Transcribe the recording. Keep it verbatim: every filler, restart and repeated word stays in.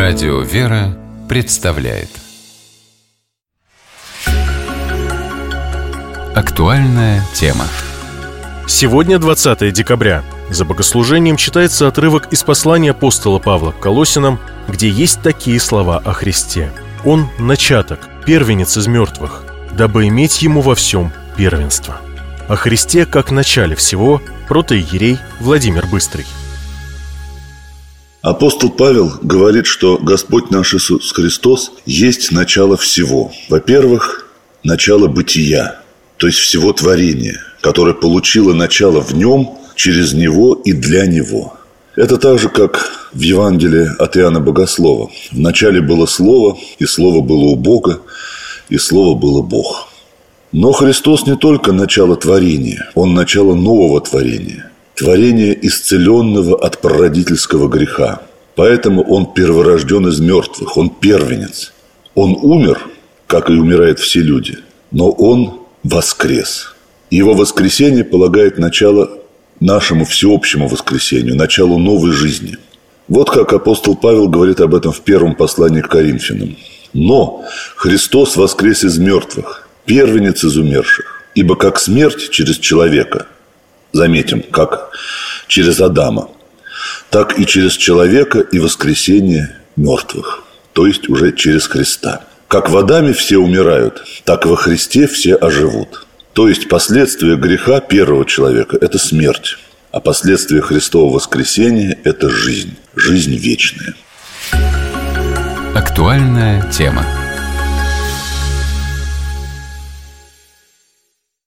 Радио «Вера» представляет актуальная тема. Сегодня двадцатое декабря. За богослужением читается отрывок из послания апостола Павла к Колоссянам, где есть такие слова о Христе. Он – начаток, первенец из мертвых, дабы иметь ему во всем первенство. О Христе как начале всего протоиерей Владимир Быстрый. Апостол Павел говорит, что Господь наш Иисус Христос есть начало всего. Во-первых, начало бытия, то есть всего творения, которое получило начало в Нем, через Него и для Него. Это так же, как в Евангелии от Иоанна Богослова. В начале было Слово, и Слово было у Бога, и Слово было Бог. Но Христос не только начало творения, Он начало нового творения. Творение, исцеленного от прародительского греха. Поэтому Он перворожден из мертвых, Он первенец. Он умер, как и умирают все люди, но Он воскрес. Его воскресение полагает начало нашему всеобщему воскресению, началу новой жизни. Вот как апостол Павел говорит об этом в первом послании к Коринфянам. «Но Христос воскрес из мертвых, первенец из умерших, ибо как смерть через человека». Заметим, как через Адама, так и через человека и воскресение мертвых, то есть уже через Христа. Как в Адаме все умирают, так во Христе все оживут. То есть последствия греха первого человека – это смерть, а последствия Христового воскресения – это жизнь, жизнь вечная. Актуальная тема.